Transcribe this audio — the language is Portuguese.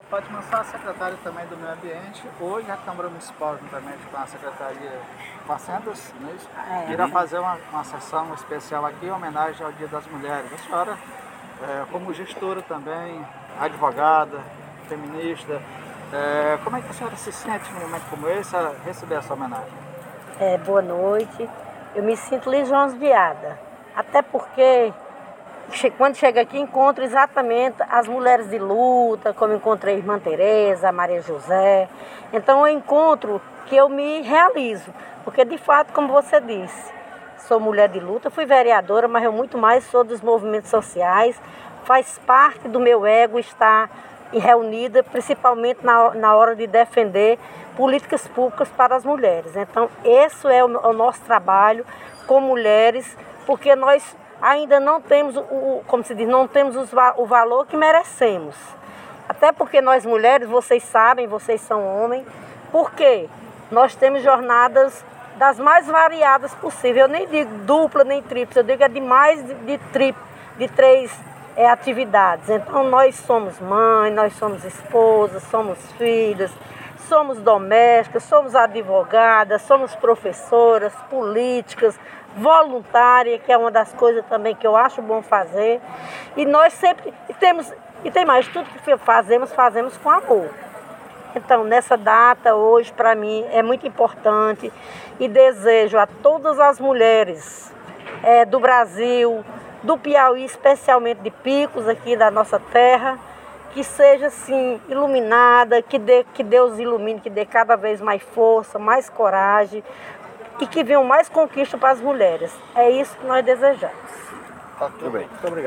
Fátima Sá, secretária também do Meio Ambiente. Hoje a Câmara Municipal, juntamente com a Secretaria Fazendas, não é isso? Irá fazer uma sessão especial aqui em homenagem ao Dia das Mulheres. A senhora, como gestora também, advogada, feminista, como é que a senhora se sente num momento como esse a receber essa homenagem? Boa noite. Eu me sinto lisonjeada, até porque quando chego aqui encontro exatamente as mulheres de luta, como encontrei a irmã Tereza, a Maria José. Então é um encontro que eu me realizo, porque de fato, como você disse, sou mulher de luta, fui vereadora, mas eu muito mais sou dos movimentos sociais. Faz parte do meu ego estar reunida, principalmente na hora de defender políticas públicas para as mulheres. Então, esse é o nosso trabalho com mulheres, porque nós ainda não temos, como se diz, não temos o valor que merecemos. Até porque nós mulheres, vocês sabem, vocês são homens, porque nós temos jornadas das mais variadas possíveis. Eu nem digo dupla nem tríplice, eu digo de mais de três atividades. Então nós somos mães, nós somos esposas, somos filhas, somos domésticas, somos advogadas, somos professoras, políticas, voluntária, que é uma das coisas também que eu acho bom fazer. E nós sempre temos, e tem mais, tudo que fazemos com amor. Então, nessa data, hoje, para mim, é muito importante e desejo a todas as mulheres do Brasil, do Piauí, especialmente de Picos, aqui da nossa terra, que seja, assim, iluminada, que Deus ilumine, que dê cada vez mais força, mais coragem, e que venham mais conquistas para as mulheres. É isso que nós desejamos. Tá tudo bem. Muito obrigado.